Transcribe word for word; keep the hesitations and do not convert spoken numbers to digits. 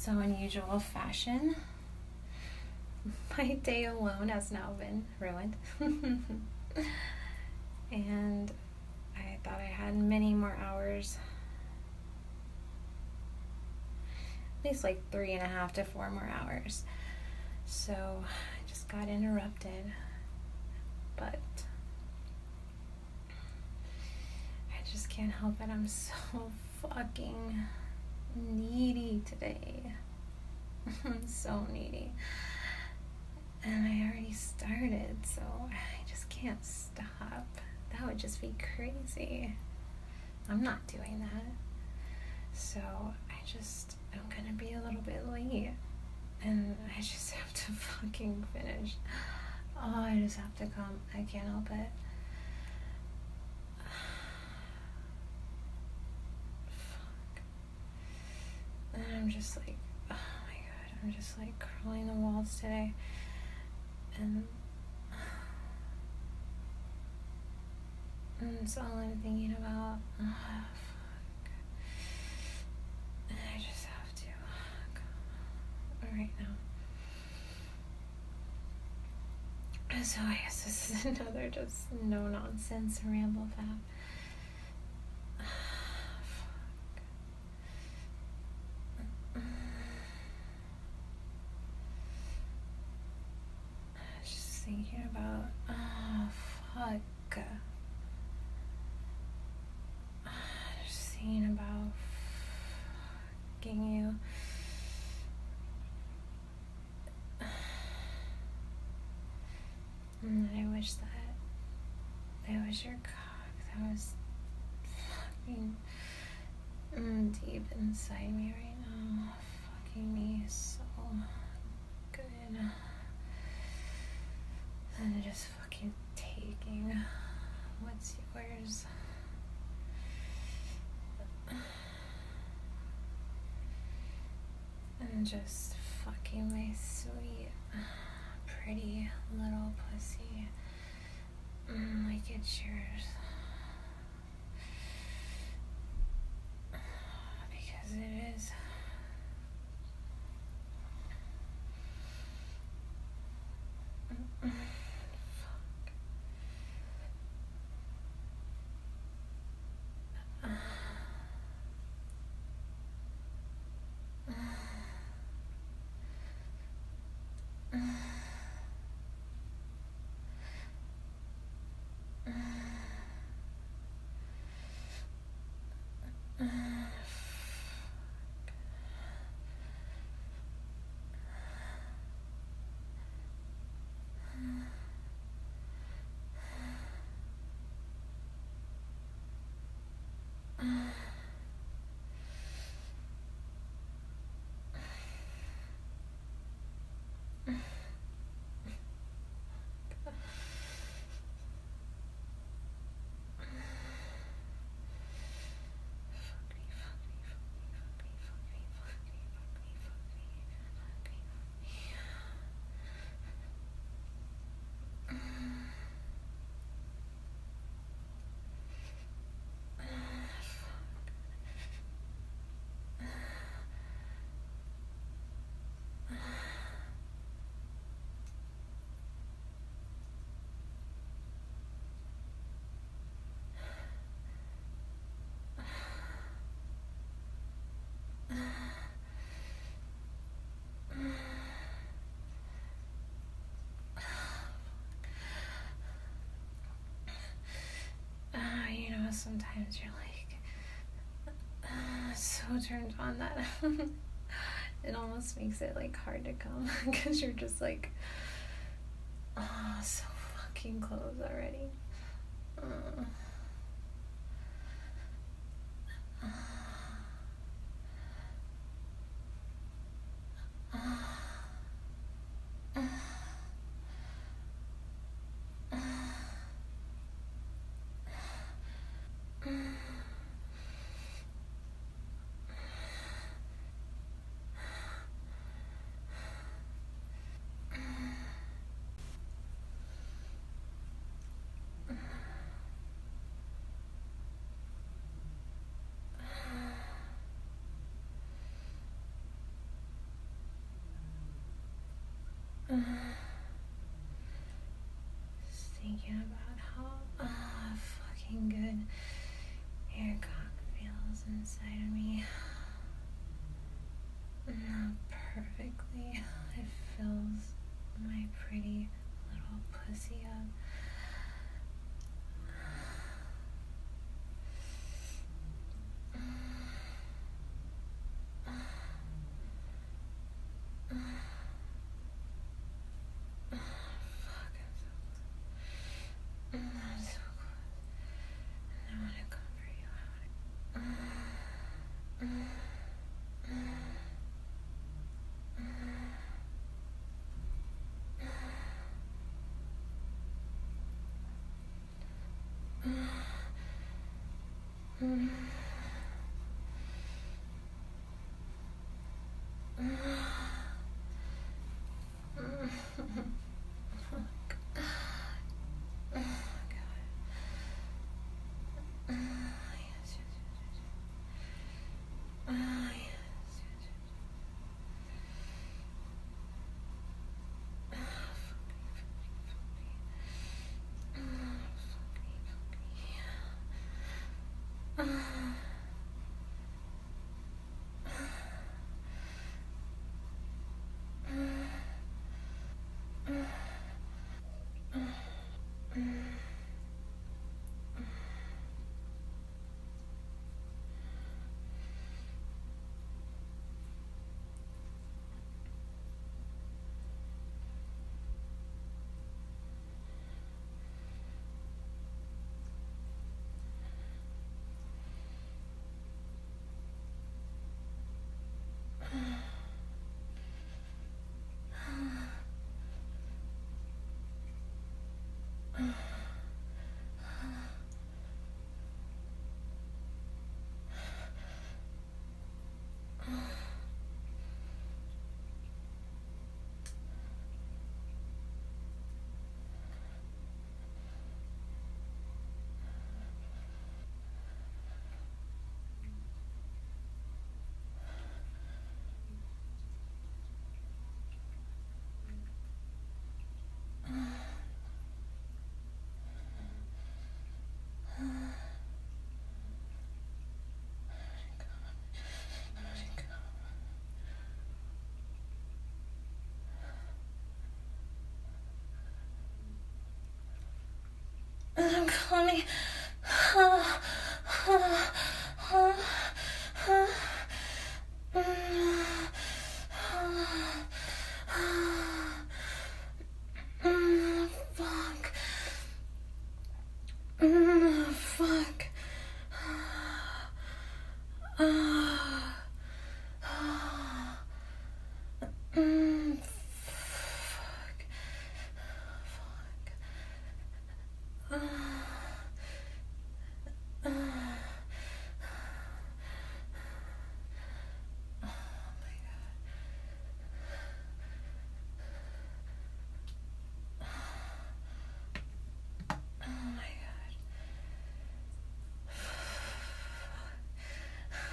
so unusual fashion, my day alone has now been ruined. And I thought I had many more hours. At least like three and a half to four more hours. So I just got interrupted. But I just can't help it. I'm so fucking needy today. I'm so needy. And I already started, so I just can't stop. That would just be crazy. I'm not doing that. So I just, I'm gonna be a little bit late. And I just have to fucking finish. Oh, I just have to come. I can't help it. Fuck. And I'm just like, oh my god, I'm just like crawling the walls today. And And that's all I'm thinking about. Oh, fuck. And I just have to go right now. So I guess this is another just no-nonsense ramble fab. Fuck. I was just thinking about, oh, fuck. About fucking you. And I wish that I wish your cock that was fucking mm, deep inside me right now, fucking me so good. And just fucking taking what's yours. And just fucking my sweet, pretty little pussy mm, like it's yours. Because it is. Sometimes you're like uh, so turned on that it almost makes it like hard to come because you're just like oh, so fucking close already. uh. Uh, just thinking about how uh, fucking good your cock feels inside of me. Not perfectly. It fills my pretty little pussy up. Mm. I'm coming.